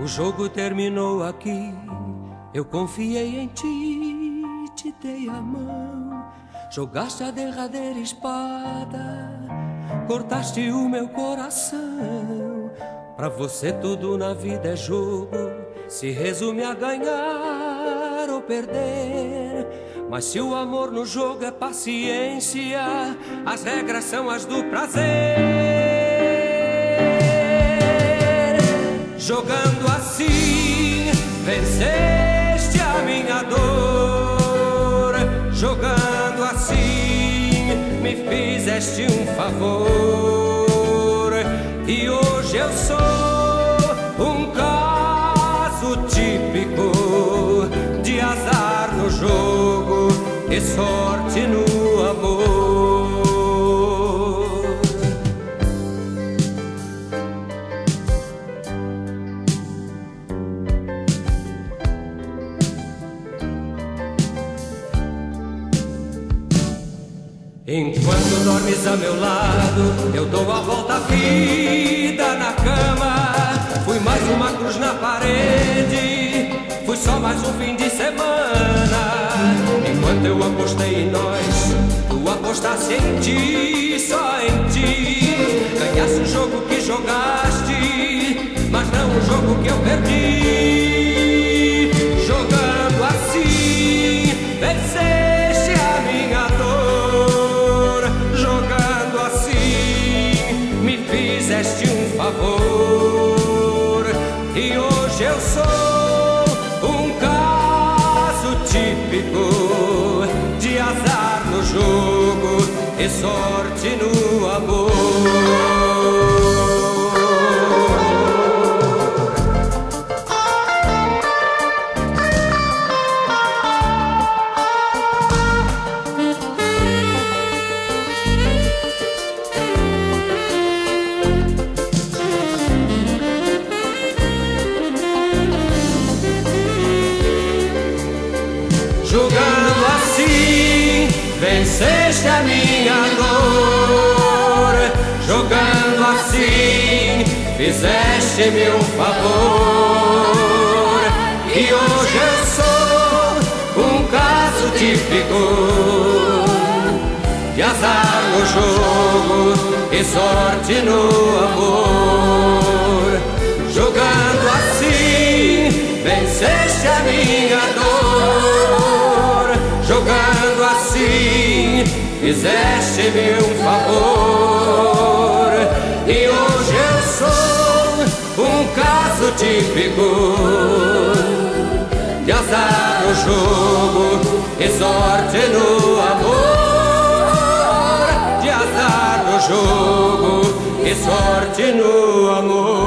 O jogo terminou aqui, eu confiei em ti, te dei a mão, jogaste a derradeira espada, cortaste o meu coração. Pra você tudo na vida é jogo, se resume a ganhar ou perder. Mas se o amor no jogo é paciência, as regras são as do prazer. Jogando assim, venceste a minha dor. Jogando assim, me fizeste um favor. E hoje eu sou um caso típico de azar no jogo e sorte no amor. Enquanto dormes a meu lado, eu dou a volta à vida na cama. Fui mais uma cruz na parede, fui só mais um fim de semana. Enquanto eu apostei em nós, tu apostaste em ti, só em ti. Ganhaste o jogo que jogaste, mas não o jogo que eu perdi. Jogando assim, venceste a minha dor. Jogando assim, me fizeste um favor. E hoje eu sou um caso típico de azar no jogo e sorte no amor. Jogando assim, venceste a minha dor. Jogando assim, fizeste-me um favor. E hoje eu sou um caso típico de azar no jogo e sorte no amor. Jogando assim, venceste a minha dor. Jogando assim, fizeste-me um favor. E hoje eu sou um caso típico de azar no jogo e sorte no amor. De azar no jogo e sorte no amor.